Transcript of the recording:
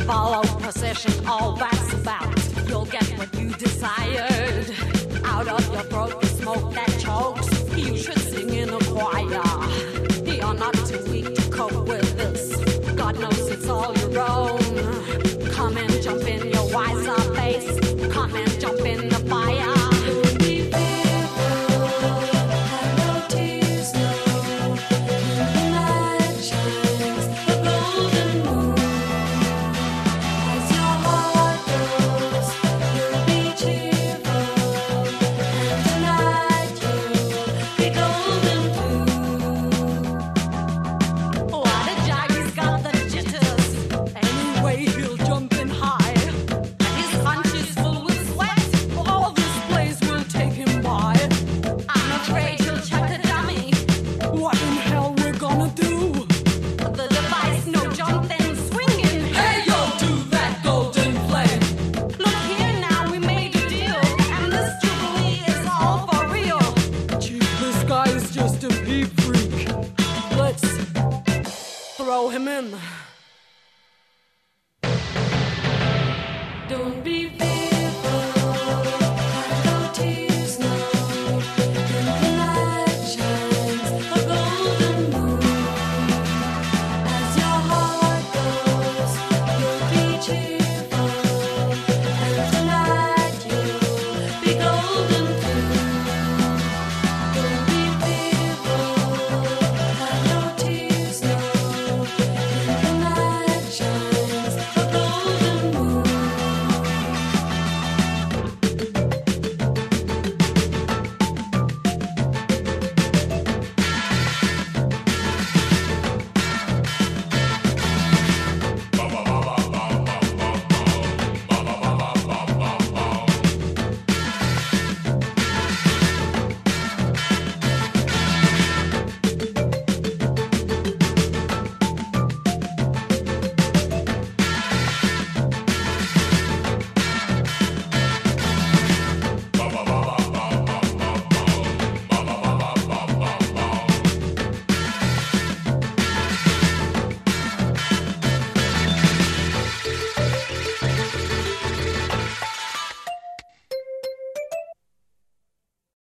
Follow procession, all that's about. You'll get what you desired. Out of your throat, the smoke that chokes. You should sing in a choir. You're not too weak to cope with this. God knows it's all your own. Come and jump in your wiser face. Come and jump in the fire. Throw him in. Don't be